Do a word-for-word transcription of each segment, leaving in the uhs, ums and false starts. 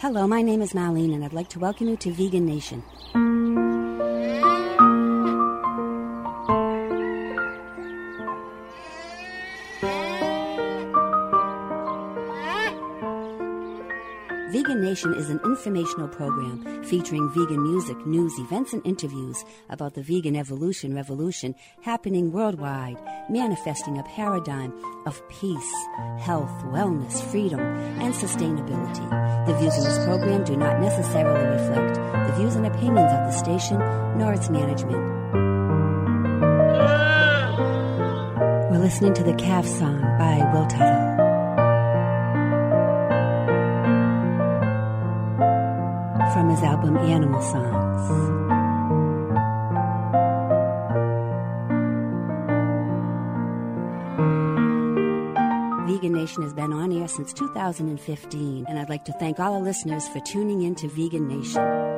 Hello, my name is Marlene, and I'd like to welcome you to Vegan Nation. Vegan Nation is an informational program featuring vegan music, news, events, and interviews about the vegan evolution revolution happening worldwide, manifesting a paradigm of peace, health, wellness, freedom, and sustainability. The views in this program do not necessarily reflect the views and opinions of the station nor its management. We're listening to the Calf Song by Will Tuttle. From his album Animal Songs. Vegan Nation has been on air since two thousand fifteen, and I'd like to thank all our listeners for tuning in to Vegan Nation.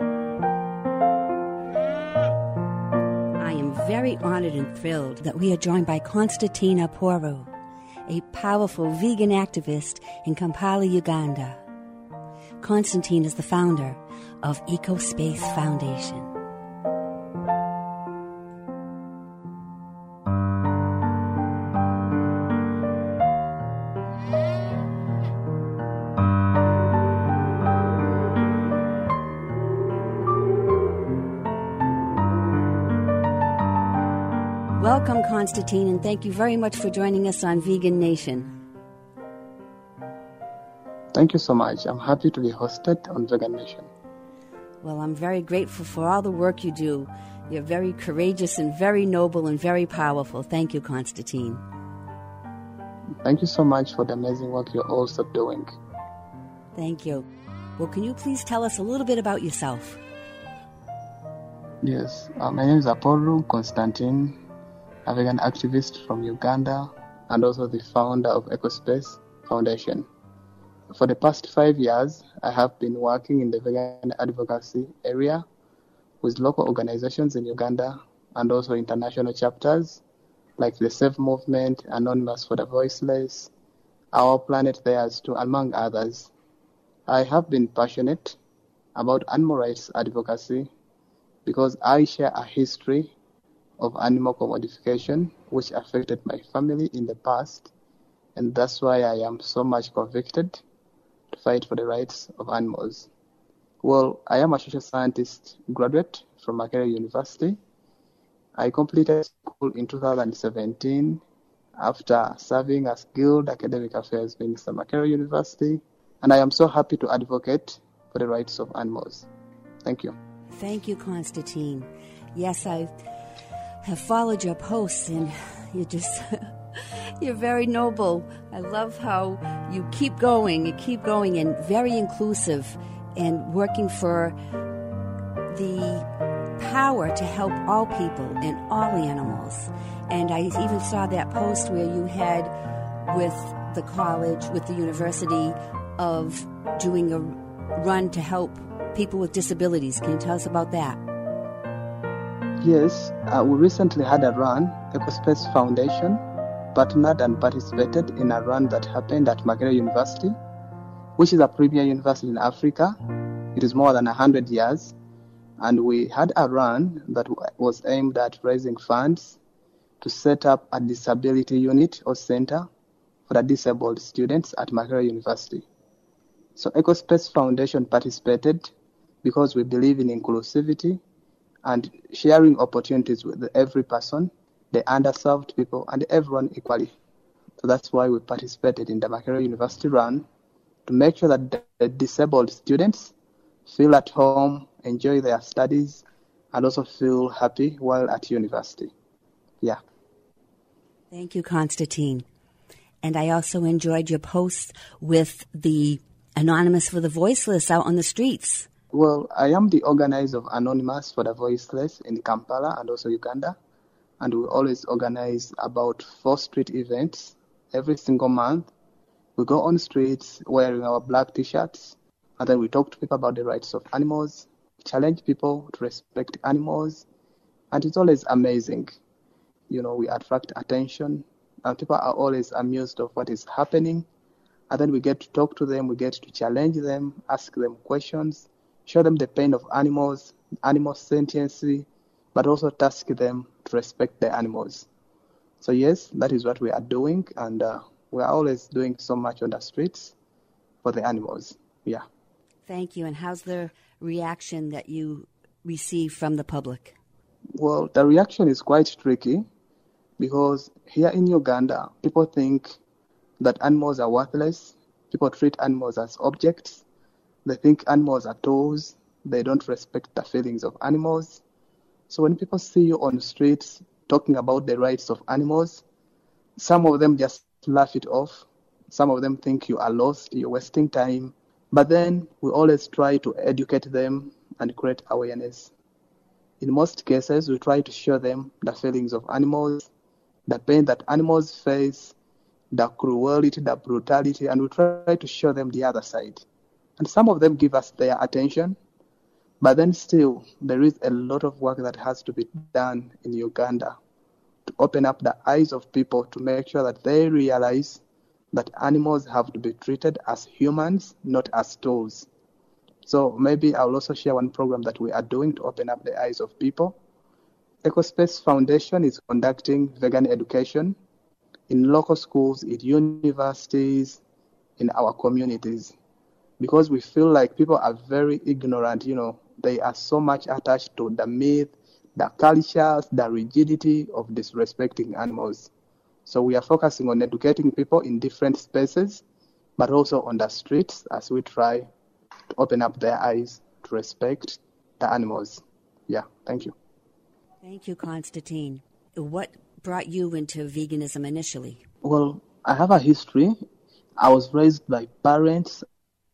I am very honored and thrilled that we are joined by Constantina Poro, a powerful vegan activist in Kampala, Uganda. Constantine is the founder of EcoSpace Foundation. Welcome, Constantine, and thank you very much for joining us on Vegan Nation. Thank you so much. I'm happy to be hosted on Vegan Nation. Well, I'm very grateful for all the work you do. You're very courageous and very noble and very powerful. Thank you, Constantine. Thank you so much for the amazing work you're also doing. Thank you. Well, can you please tell us a little bit about yourself? Yes, uh, my name is Apollo Constantine, a vegan activist from Uganda and also the founder of EcoSpace Foundation. For the past five years, I have been working in the vegan advocacy area with local organizations in Uganda and also international chapters like the Save Movement, Anonymous for the Voiceless, Our Planet Theirs Too, among others. I have been passionate about animal rights advocacy because I share a history of animal commodification which affected my family in the past, and that's why I am so much convicted to fight for the rights of animals. Well, I am a social scientist graduate from Makerere University. I completed school in two thousand seventeen after serving as Guild Academic Affairs Minister at Makerere University, and I am so happy to advocate for the rights of animals. Thank you. Thank you, Constantine. Yes, I have followed your posts, and you just... You're very noble. I love how you keep going, you keep going, and very inclusive, and working for the power to help all people and all animals. And I even saw that post where you had with the college, with the university, of doing a run to help people with disabilities. Can you tell us about that? Yes, uh, we recently had a run, EcoSpace Foundation partnered and participated in a run that happened at Makerere University, which is a premier university in Africa. It is more than one hundred years. And we had a run that was aimed at raising funds to set up a disability unit or center for the disabled students at Makerere University. So EcoSpace Foundation participated because we believe in inclusivity and sharing opportunities with every person, the underserved people, and everyone equally. So that's why we participated in the Makerere University run, to make sure that the disabled students feel at home, enjoy their studies, and also feel happy while at university. Yeah. Thank you, Constantine. And I also enjoyed your posts with the Anonymous for the Voiceless out on the streets. Well, I am the organizer of Anonymous for the Voiceless in Kampala and also Uganda. And we always organize about four street events every single month. We go on streets wearing our black t-shirts, and then we talk to people about the rights of animals, challenge people to respect animals, and it's always amazing. You know, we attract attention, and people are always amused of what is happening, And then we get to talk to them, we get to challenge them, ask them questions, show them the pain of animals, animal sentiency, but also task them to respect the animals. So yes, that is what we are doing, and uh, we are always doing so much on the streets for the animals. Yeah. Thank you. And how's the reaction that you receive from the public? Well, the reaction is quite tricky because here in Uganda, people think that animals are worthless. People treat animals as objects. They think animals are tools. They don't respect the feelings of animals. So when people see you on the streets talking about the rights of animals, some of them just laugh it off. Some of them think you are lost, you're wasting time. But then we always try to educate them and create awareness. In most cases, we try to show them the feelings of animals, the pain that animals face, the cruelty, the brutality, and we try to show them the other side. And some of them give us their attention, but then still, there is a lot of work that has to be done in Uganda to open up the eyes of people to make sure that they realize that animals have to be treated as humans, not as tools. So maybe I'll also share one program that we are doing to open up the eyes of people. EcoSpace Foundation is conducting vegan education in local schools, in universities, in our communities, because we feel like people are very ignorant. You know, they are so much attached to the myth, the cultures, the rigidity of disrespecting animals. So we are focusing on educating people in different spaces, but also on the streets as we try to open up their eyes to respect the animals. Yeah, thank you. Thank you, Constantine. What brought you into veganism initially? Well, I have a history. I was raised by parents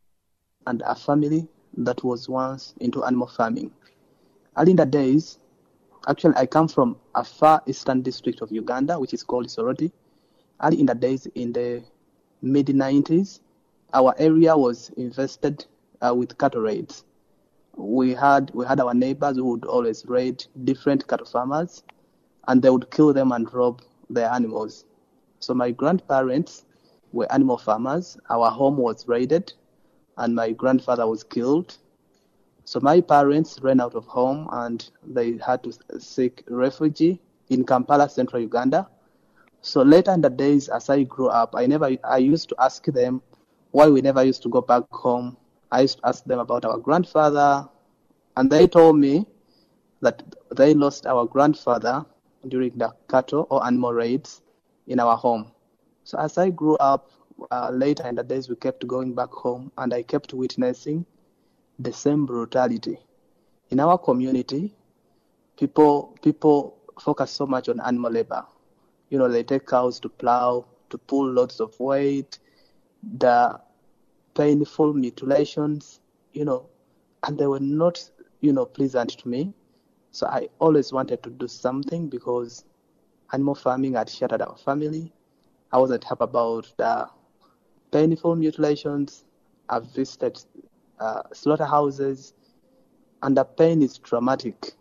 and a family that was once into animal farming. Early in the days, actually I come from a far eastern district of Uganda, which is called Soroti. Early in the days, in the mid nineties, our area was infested uh, with cattle raids. We had we had our neighbors who would always raid different cattle farmers, and they would kill them and rob their animals. So my grandparents were animal farmers. Our home was raided, and my grandfather was killed. So my parents ran out of home, and they had to seek refuge in Kampala, central Uganda. So later in the days, as I grew up, I never I used to ask them why we never used to go back home. I used to ask them about our grandfather, and they told me that they lost our grandfather during the cattle or animal raids in our home. So as I grew up, uh, later in the days, we kept going back home, and I kept witnessing the same brutality. In our community, people people focus so much on animal labor. You know, they take cows to plow, to pull loads of weight, the painful mutilations, you know, and they were not, you know, pleasant to me. So I always wanted to do something because animal farming had shattered our family. I wasn't happy about the painful mutilations. I've visited uh, slaughterhouses, and the pain is traumatic.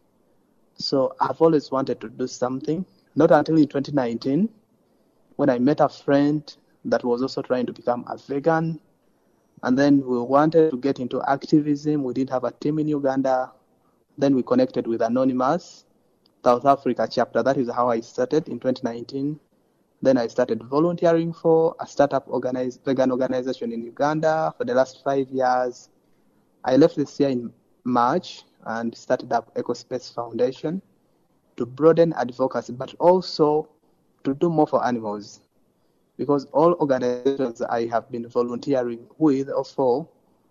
So I've always wanted to do something. Not until in twenty nineteen, when I met a friend that was also trying to become a vegan, and then we wanted to get into activism. We didn't have a team in Uganda. Then we connected with Anonymous, South Africa chapter. That is how I started in twenty nineteen. Then I started volunteering for a startup organize, vegan organization in Uganda for the last five years. I left this year in March and started up EcoSpace Foundation to broaden advocacy, but also to do more for animals. Because all organizations I have been volunteering with or for,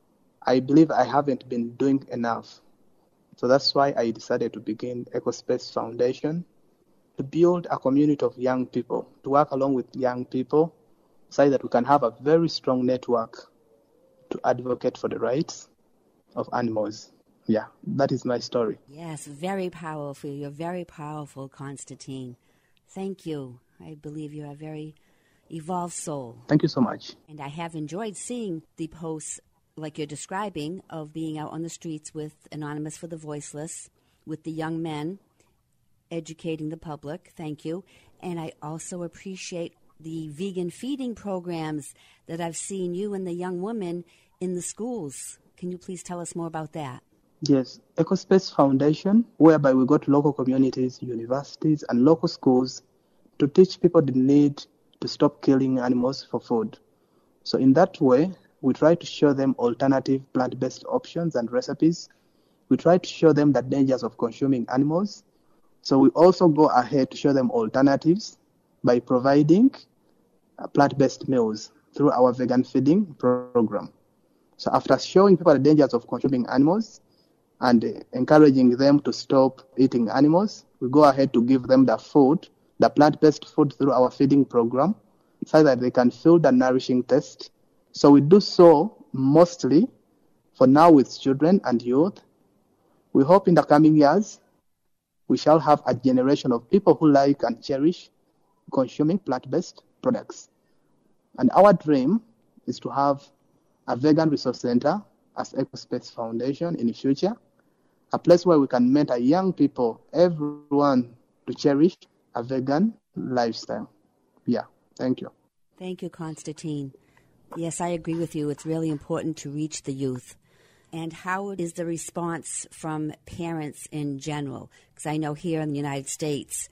I believe I haven't been doing enough. So that's why I decided to begin EcoSpace Foundation, to build a community of young people, to work along with young people, so that we can have a very strong network to advocate for the rights of animals. Yeah, that is my story. Yes, very powerful. You're very powerful, Constantine. Thank you. I believe you're a very evolved soul. Thank you so much. And I have enjoyed seeing the posts like you're describing of being out on the streets with Anonymous for the Voiceless, with the young men educating the public. Thank you. And I also appreciate the vegan feeding programs that I've seen you and the young women in the schools. Can you please tell us more about that? Yes, EcoSpace Foundation, whereby we go to local communities, universities, and local schools to teach people the need to stop killing animals for food. So in that way, we try to show them alternative plant-based options and recipes. We try to show them the dangers of consuming animals. So we also go ahead to show them alternatives by providing uh, plant-based meals through our vegan feeding program. So after showing people the dangers of consuming animals and uh, encouraging them to stop eating animals, we go ahead to give them the food, the plant-based food through our feeding program so that they can feel the nourishing taste. So we do so mostly for now with children and youth. We hope in the coming years we shall have a generation of people who like and cherish consuming plant-based products. And our dream is to have a vegan resource center as EcoSpace Foundation in the future, a place where we can mentor young people, everyone, to cherish a vegan lifestyle. Yeah, thank you. Thank you, Constantine. Yes, I agree with you. It's really important to reach the youth. And how is the response from parents in general? Because I know here in the United States,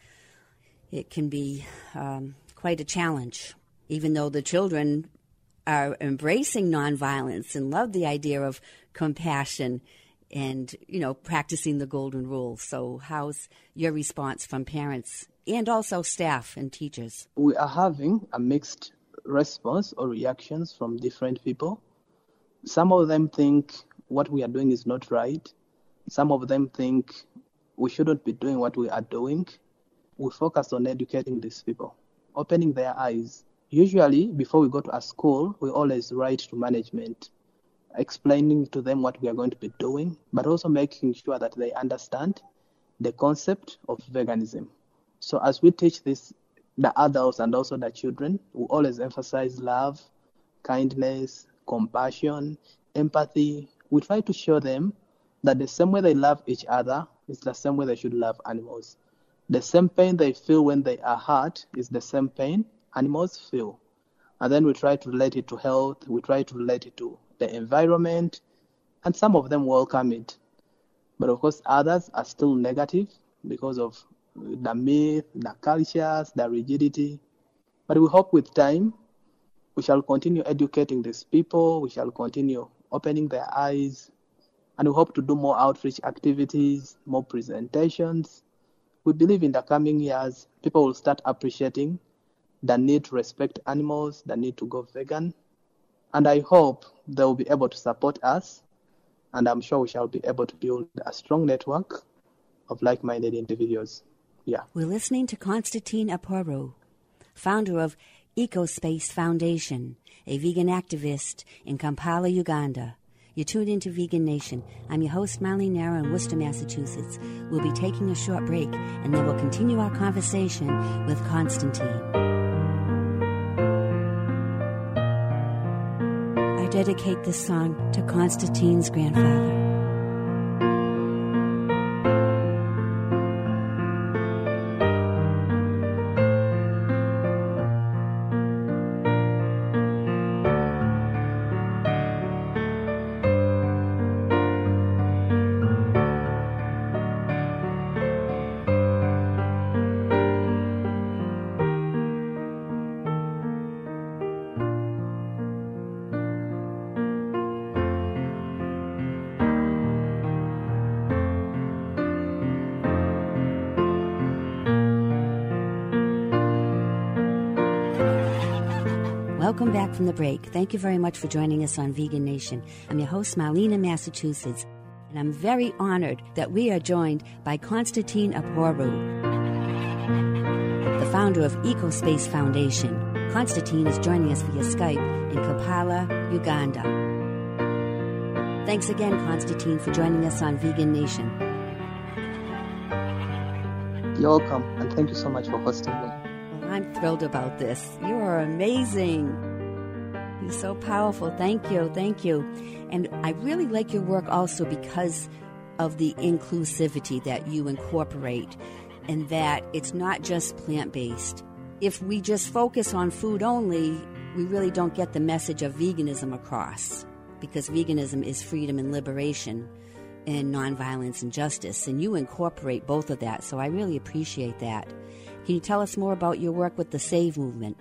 it can be um, quite a challenge, even though the children are embracing nonviolence and love the idea of compassion and, you know, practicing the golden rule. So how's your response from parents and also staff and teachers? We are having a mixed response or reactions from different people. Some of them think what we are doing is not right. Some of them think we shouldn't be doing what we are doing. We focus on educating these people, opening their eyes. Usually, before we go to a school, we always write to management, explaining to them what we are going to be doing, but also making sure that they understand the concept of veganism. So as we teach this, the adults and also the children, we always emphasize love, kindness, compassion, empathy. We try to show them that the same way they love each other is the same way they should love animals. The same pain they feel when they are hurt is the same pain animals feel. And then we try to relate it to health, we try to relate it to the environment, and some of them welcome it. But of course, others are still negative because of the myth, the cultures, the rigidity. But we hope with time, we shall continue educating these people, we shall continue opening their eyes, and we hope to do more outreach activities, more presentations. We believe in the coming years, people will start appreciating the need to respect animals, the need to go vegan. And I hope they will be able to support us, and I'm sure we shall be able to build a strong network of like-minded individuals. Yeah. We're listening to Constantine Aporo, founder of EcoSpace Foundation, a vegan activist in Kampala, Uganda. You're tuned into Vegan Nation. I'm your host, Marlene Nara in Worcester, Massachusetts. We'll be taking a short break, and then we'll continue our conversation with Constantine. I dedicate this song to Constantine's grandfather. Welcome back from the break. Thank you very much for joining us on Vegan Nation. I'm your host, Marlene in Massachusetts, and I'm very honored that we are joined by Constantine Aporo, the founder of EcoSpace Foundation. Constantine is joining us via Skype in Kampala, Uganda. Thanks again, Constantine, for joining us on Vegan Nation. You're welcome, and thank you so much for hosting me. Well, I'm thrilled about this. You are amazing. You're so powerful. Thank you. Thank you. And I really like your work also because of the inclusivity that you incorporate, and that it's not just plant-based. if we just focus on food only, we really don't get the message of veganism across, because veganism is freedom and liberation and nonviolence and justice, and you incorporate both of that, so I really appreciate that. Can you tell us more about your work with the SAVE movement?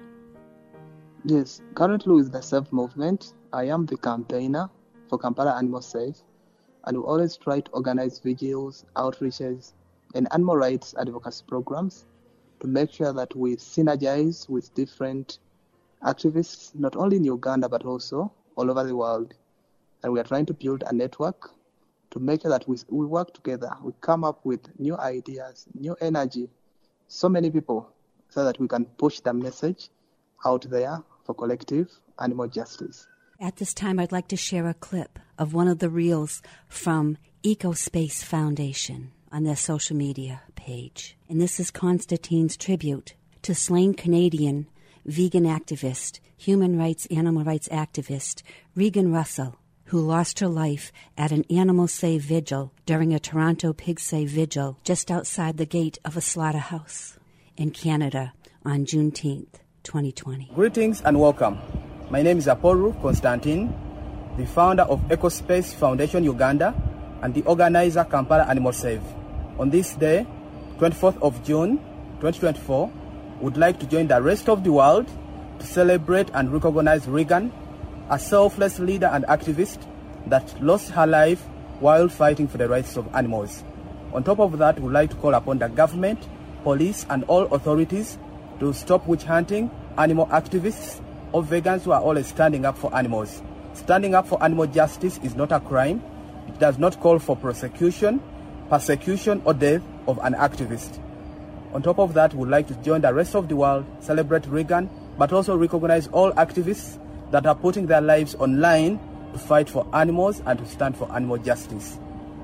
Yes, currently with the SAVE movement, I am the campaigner for Kampala Animal Safe, and we always try to organize vigils, outreaches, and animal rights advocacy programs to make sure that we synergize with different activists, not only in Uganda, but also all over the world. And we are trying to build a network to make sure that we, we work together, we come up with new ideas, new energy, so many people, so that we can push the message out there for collective animal justice. At this time, I'd like to share a clip of one of the reels from EcoSpace Foundation on their social media page. And this is Constantine's tribute to slain Canadian vegan activist, human rights, animal rights activist, Regan Russell, who lost her life at an Animal Save vigil during a Toronto Pig Save vigil just outside the gate of a slaughterhouse in Canada on Juneteenth, twenty twenty. Greetings and welcome. My name is Apollo Constantine, the founder of EcoSpace Foundation Uganda and the organizer Kampala Animal Save. On this day, twenty-fourth of June, twenty twenty-four, would like to join the rest of the world to celebrate and recognize Regan, a selfless leader and activist that lost her life while fighting for the rights of animals. On top of that, we would like to call upon the government, police, and all authorities to stop witch hunting animal activists or vegans who are always standing up for animals. Standing up for animal justice is not a crime. It does not call for prosecution, persecution, or death of an activist. On top of that, we would like to join the rest of the world, celebrate Regan, but also recognize all activists that are putting their lives online to fight for animals and to stand for animal justice.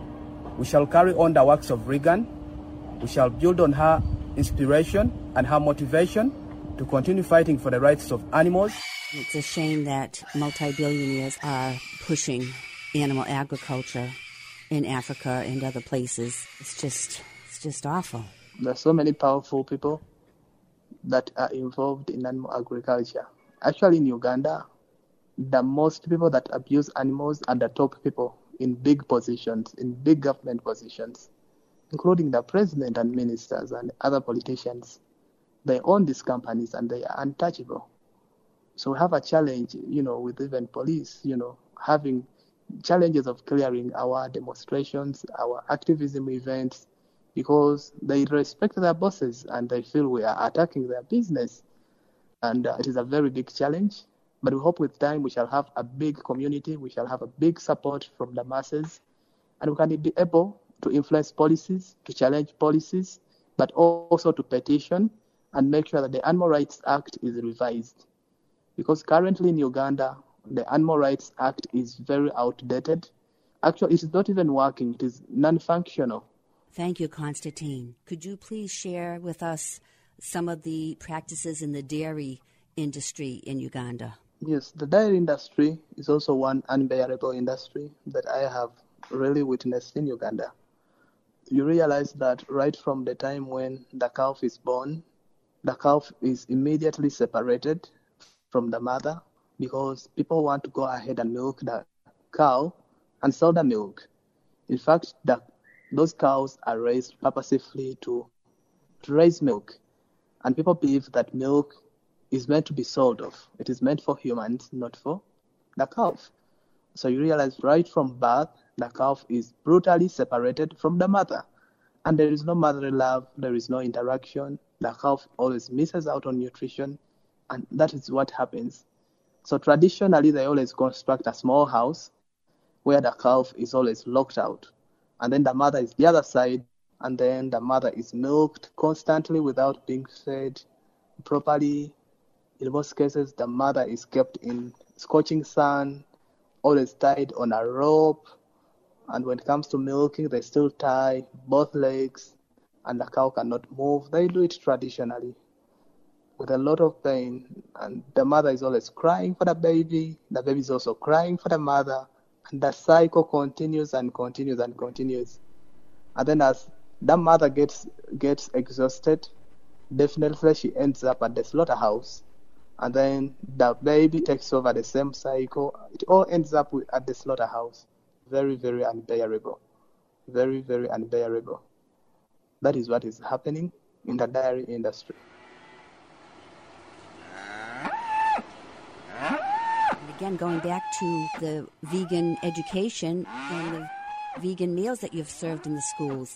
We shall carry on the works of Regan. We shall build on her inspiration and her motivation to continue fighting for the rights of animals. It's a shame that multi-billionaires are pushing animal agriculture in Africa and other places. It's just, it's just awful. There are so many powerful people that are involved in animal agriculture. Actually, in Uganda, the most people that abuse animals are the top people in big positions, in big government positions, including the president and ministers and other politicians. They own these companies and they are untouchable. So we have a challenge, you know, with even police, you know, having challenges of clearing our demonstrations, our activism events, because they respect their bosses and they feel we are attacking their business. And uh, it is a very big challenge. But we hope with time we shall have a big community, we shall have a big support from the masses, and we can be able to influence policies, to challenge policies, but also to petition and make sure that the Animal Rights Act is revised. Because currently in Uganda, the Animal Rights Act is very outdated. Actually, it is not even working. It is non-functional. Thank you, Constantine. Could you please share with us some of the practices in the dairy industry in Uganda? Yes, the dairy industry is also one unbearable industry that I have really witnessed in Uganda. You realize that right from the time when the calf is born, the calf is immediately separated from the mother because people want to go ahead and milk the cow and sell the milk. In fact, the, those cows are raised purposefully to, to raise milk. And people believe that milk is meant to be sold off. It is meant for humans, not for the calf. So you realize right from birth, the calf is brutally separated from the mother. And there is no motherly love, there is no interaction. The calf always misses out on nutrition, and that is what happens. So traditionally, they always construct a small house where the calf is always locked out. And then the mother is the other side, and then the mother is milked constantly without being fed properly. In most cases, the mother is kept in scorching sun, always tied on a rope. And when it comes to milking, they still tie both legs, and the cow cannot move. They do it traditionally with a lot of pain. And the mother is always crying for the baby. The baby is also crying for the mother. And the cycle continues and continues and continues. And then as the mother gets gets exhausted, definitely she ends up at the slaughterhouse, and then the baby takes over the same cycle. It all ends up with, at the slaughterhouse. Very, very unbearable. Very, very unbearable. That is what is happening in the dairy industry. And again, going back to the vegan education and the vegan meals that you've served in the schools.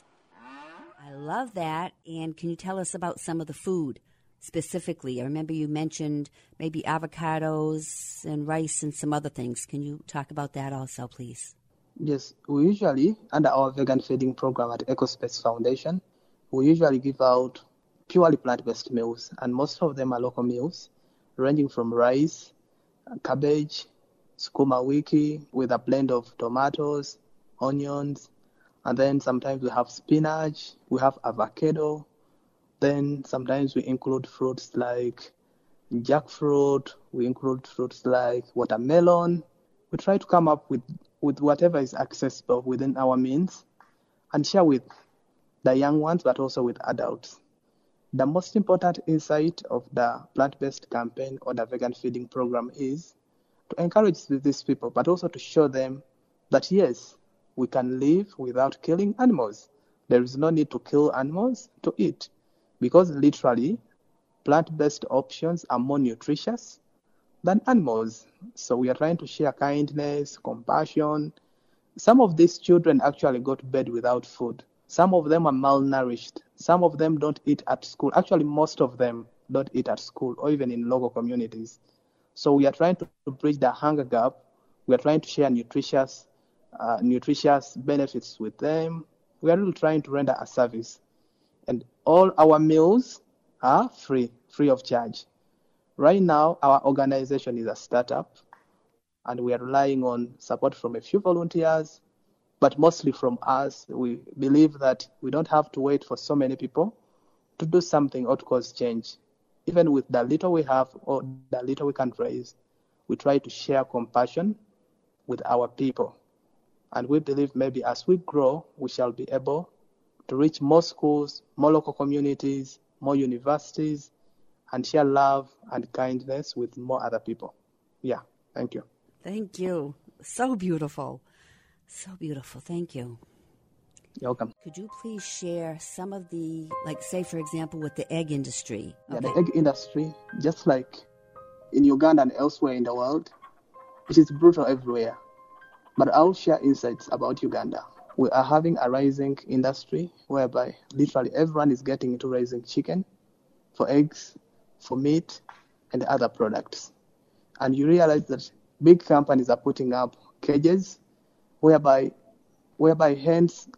I love that. And can you tell us about some of the food specifically? I remember you mentioned maybe avocados and rice and some other things. Can you talk about that also, please? Yes, we usually, under our vegan feeding program at EcoSpace Foundation, we usually give out purely plant-based meals, and most of them are local meals, ranging from rice, cabbage, sukuma wiki, with a blend of tomatoes, onions, and then sometimes we have spinach, we have avocado, then sometimes we include fruits like jackfruit, we include fruits like watermelon. We try to come up with, with whatever is accessible within our means and share with the young ones, but also with adults. The most important insight of the plant-based campaign or the vegan feeding program is to encourage these people, but also to show them that yes, we can live without killing animals. There is no need to kill animals to eat, because literally plant-based options are more nutritious than animals. So we are trying to share kindness, compassion. Some of these children actually go to bed without food. Some of them are malnourished. Some of them don't eat at school. Actually, most of them don't eat at school or even in local communities. So we are trying to bridge the hunger gap. We are trying to share nutritious, uh, nutritious benefits with them. We are really trying to render a service. And all our meals are free, free of charge. Right now, our organization is a startup, and we are relying on support from a few volunteers, but mostly from us. We believe that we don't have to wait for so many people to do something or to cause change. Even with the little we have or the little we can raise, we try to share compassion with our people. And we believe maybe as we grow, we shall be able to reach more schools, more local communities, more universities, and share love and kindness with more other people. Yeah, thank you. Thank you. So beautiful. So beautiful. Thank you. You're welcome. Could you please share some of the, like, say, for example, with the egg industry? Yeah, Okay. the egg industry, just like in Uganda and elsewhere in the world, it is brutal everywhere. But I'll share insights about Uganda. We are having a rising industry whereby literally everyone is getting into raising chicken for eggs, for meat, and other products. And you realize that big companies are putting up cages whereby whereby hens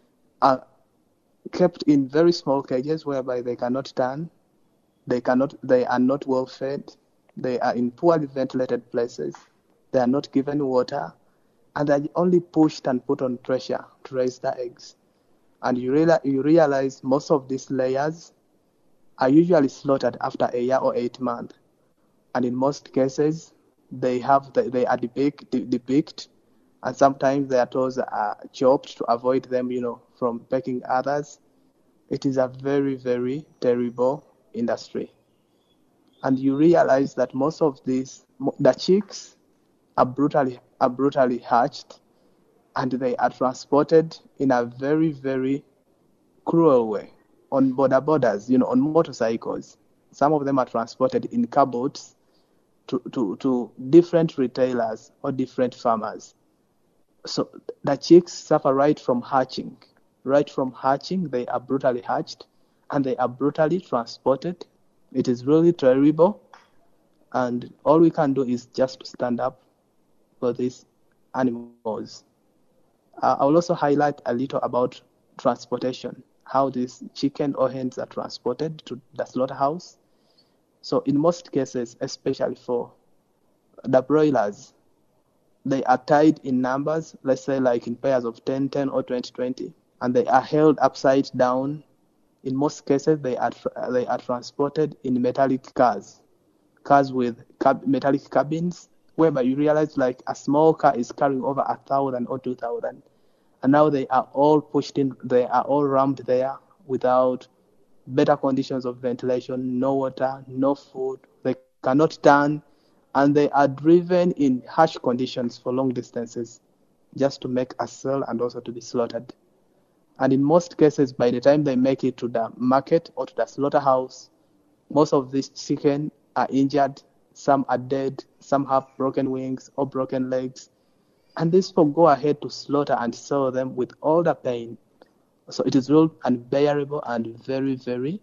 are kept in very small cages whereby they cannot turn, they cannot, they are not well fed, they are in poorly ventilated places, they are not given water, and they're only pushed and put on pressure to raise the eggs. And you, realize, you realize most of these layers are usually slaughtered after a year or eight months. And in most cases, they have the, they are depict, depict, and sometimes their toes are chopped to avoid them, you know, from pecking others. It is a very, very terrible industry. And you realize that most of these, the chicks are brutally, are brutally hatched, and they are transported in a very, very cruel way on border borders, you know, on motorcycles. Some of them are transported in car boats to, to, to different retailers or different farmers. So the chicks suffer right from hatching. Right from hatching, they are brutally hatched, and they are brutally transported. It is really terrible, and all we can do is just to stand up for these animals. Uh, I will also highlight a little about transportation, how these chicken or hens are transported to the slaughterhouse. So in most cases, especially for the broilers, they are tied in numbers, let's say like in pairs of ten, ten or twenty, twenty, and they are held upside down. In most cases, they are they are transported in metallic cars, cars with cab- metallic cabins, whereby you realize like a small car is carrying over a thousand or two thousand, and now they are all pushed in, they are all rammed there without better conditions of ventilation, no water, no food. They cannot turn, and they are driven in harsh conditions for long distances just to make a sale and also to be slaughtered. And in most cases, by the time they make it to the market or to the slaughterhouse, most of these chicken are injured, some are dead, some have broken wings or broken legs. And these people go ahead to slaughter and sell them with all the pain. So it is real unbearable and very, very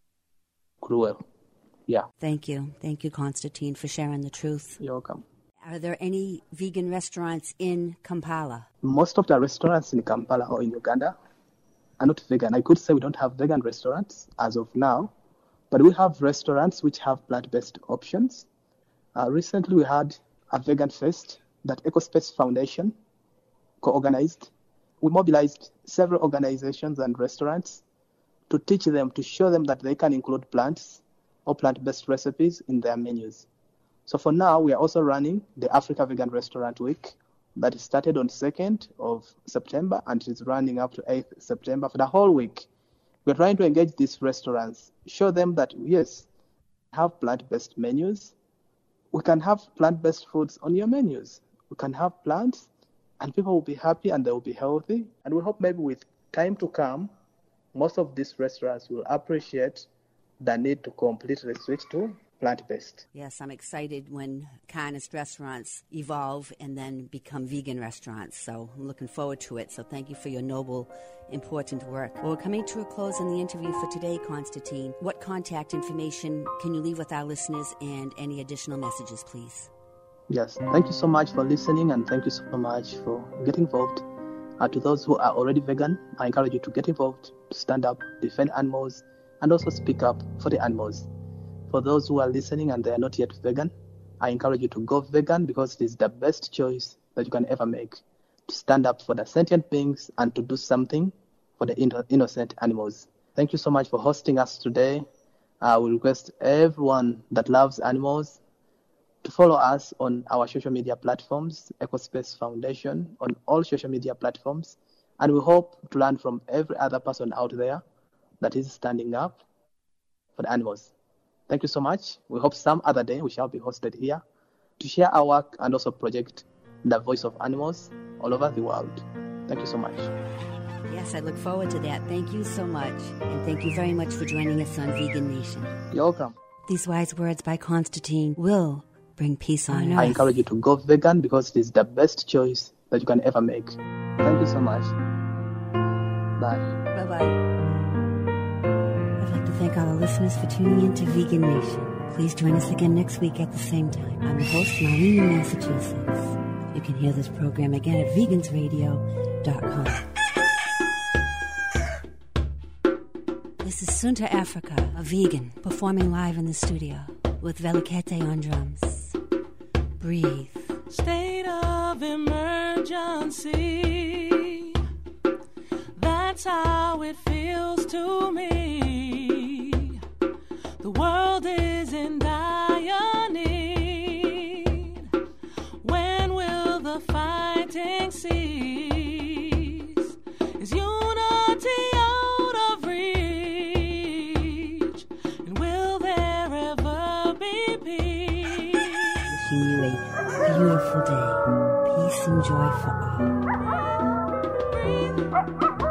cruel. Yeah. Thank you. Thank you, Constantine, for sharing the truth. You're welcome. Are there any vegan restaurants in Kampala? Most of the restaurants in Kampala or in Uganda are not vegan. I could say we don't have vegan restaurants as of now, but we have restaurants which have plant-based options. Uh, recently, we had a vegan fest that EcoSpace Foundation co-organized. We mobilized several organizations and restaurants to teach them, to show them that they can include plants or plant-based recipes in their menus. So for now, we are also running the Africa Vegan Restaurant Week that started on second of September and it is running up to eighth September for the whole week. We're trying to engage these restaurants, show them that, yes, we have plant-based menus. We can have plant-based foods on your menus. We can have plants, and people will be happy and they will be healthy. And we hope maybe with time to come, most of these restaurants will appreciate the need to completely switch to plant-based. Yes, I'm excited when Carnist restaurants evolve and then become vegan restaurants. So I'm looking forward to it. So thank you for your noble, important work. Well, we're coming to a close in the interview for today, Constantine. What contact information can you leave with our listeners and any additional messages, please? Yes, thank you so much for listening and thank you so much for getting involved. Uh, to those who are already vegan, I encourage you to get involved, to stand up, defend animals, and also speak up for the animals. For those who are listening and they are not yet vegan, I encourage you to go vegan because it is the best choice that you can ever make, to stand up for the sentient beings and to do something for the innocent animals. Thank you so much for hosting us today. I will request everyone that loves animals to follow us on our social media platforms, EcoSpace Foundation, on all social media platforms. And we hope to learn from every other person out there that is standing up for the animals. Thank you so much. We hope some other day we shall be hosted here to share our work and also project the voice of animals all over the world. Thank you so much. Yes, I look forward to that. Thank you so much. And thank you very much for joining us on Vegan Nation. You're welcome. These wise words by Constantine will bring peace on earth. I encourage you to go vegan because it is the best choice that you can ever make. Thank you so much. Bye. Bye-bye. I'd like to thank all the listeners for tuning in to Vegan Nation. Please join us again next week at the same time. I'm your host, Marlene in Massachusetts. You can hear this program again at vegans radio dot com. This is Sunta Africa, a vegan, performing live in the studio with Velikete on drums. Breathe. State of emergency. That's how it feels to me. The world is in dire need. When will the fighting cease? Is unity out of reach? And will there ever be peace? Wishing you a beautiful day. Peace and joy for all. Breathe.